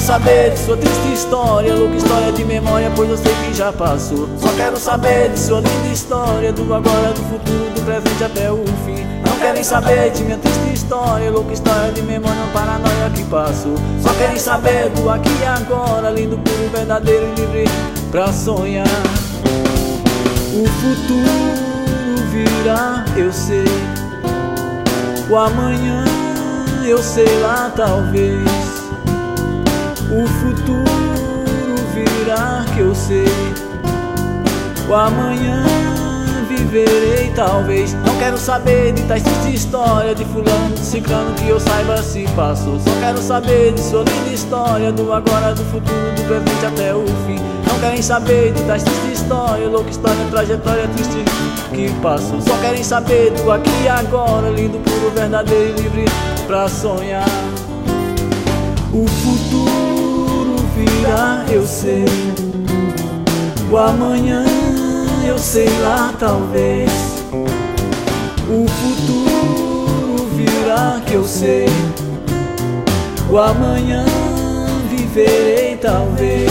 saber de sua triste história, louca história de memória, pois eu sei que já passou. Só quero saber de sua linda história, do agora, do futuro, do presente até o fim. Não querem saber de minha triste história, louca história de memória, uma paranoia que passou. Só querem saber do aqui e agora, lindo, puro, verdadeiro e livre pra sonhar. O futuro virá, eu sei. O amanhã, eu sei lá, talvez. O futuro virá, que eu sei. O amanhã viverei, talvez. Não quero saber de tais triste história, de fulano, de ciclano, que eu saiba se passou. Só quero saber de sua linda história, do agora, do futuro, do presente até o fim. Não querem saber de tais triste história, louca história, trajetória triste que passou. Só querem saber do aqui e agora, lindo, puro, verdadeiro e livre pra sonhar. O futuro virá, eu sei. O amanhã, eu sei lá, talvez. O futuro virá, que eu sei. O amanhã viverei, talvez.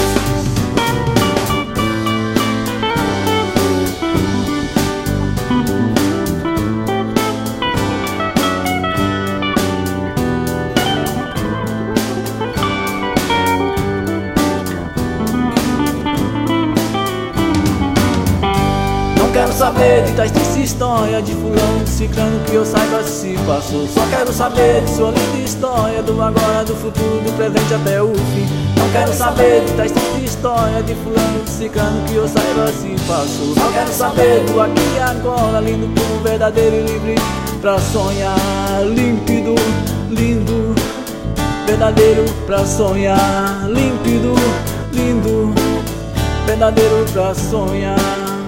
Quero saber de tais triste história, de fulano, de ciclano, que eu saiba se passou. Só quero saber de sua linda história, do agora, do futuro, do presente até o fim. Não quero saber de tais triste história, de fulano, de ciclano, que eu saiba se passou. Só quero saber do aqui e agora, lindo, puro, verdadeiro e livre pra sonhar. Límpido, lindo, verdadeiro pra sonhar. Límpido, lindo, verdadeiro pra sonhar.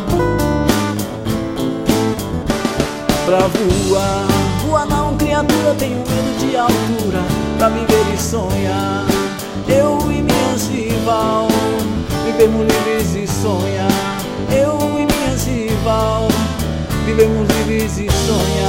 Pra voar, voar não, criatura, tenho medo de altura. Pra viver e sonhar, eu e minhas rival, vivemos livres e sonhar. Eu e minhas rival, vivemos livres e sonhar.